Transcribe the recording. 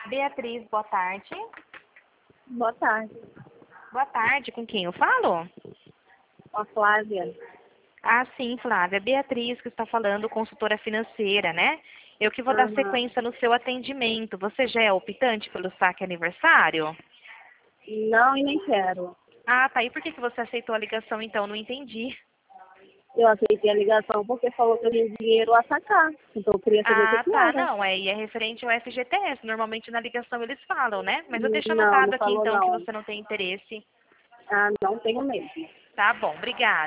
Beatriz, boa tarde. Boa tarde. Boa tarde, com quem eu falo? A Flávia. Ah, sim, Flávia. Beatriz que está falando, consultora financeira, né? Eu que vou dar Aham. sequência no seu atendimento. Você já é optante pelo saque aniversário? Não, e nem quero. Ah, tá. E por que você aceitou a ligação, então? Não entendi. Eu aceitei a ligação porque falou que eu tinha dinheiro a sacar. Então eu queria saber o que Ah, que tá. era. Não, é referente ao FGTS. Normalmente na ligação eles falam, né? Mas eu deixo Não, anotado não aqui, falou então, que não. você não tem interesse. Ah, não tenho mesmo. Tá bom, obrigada.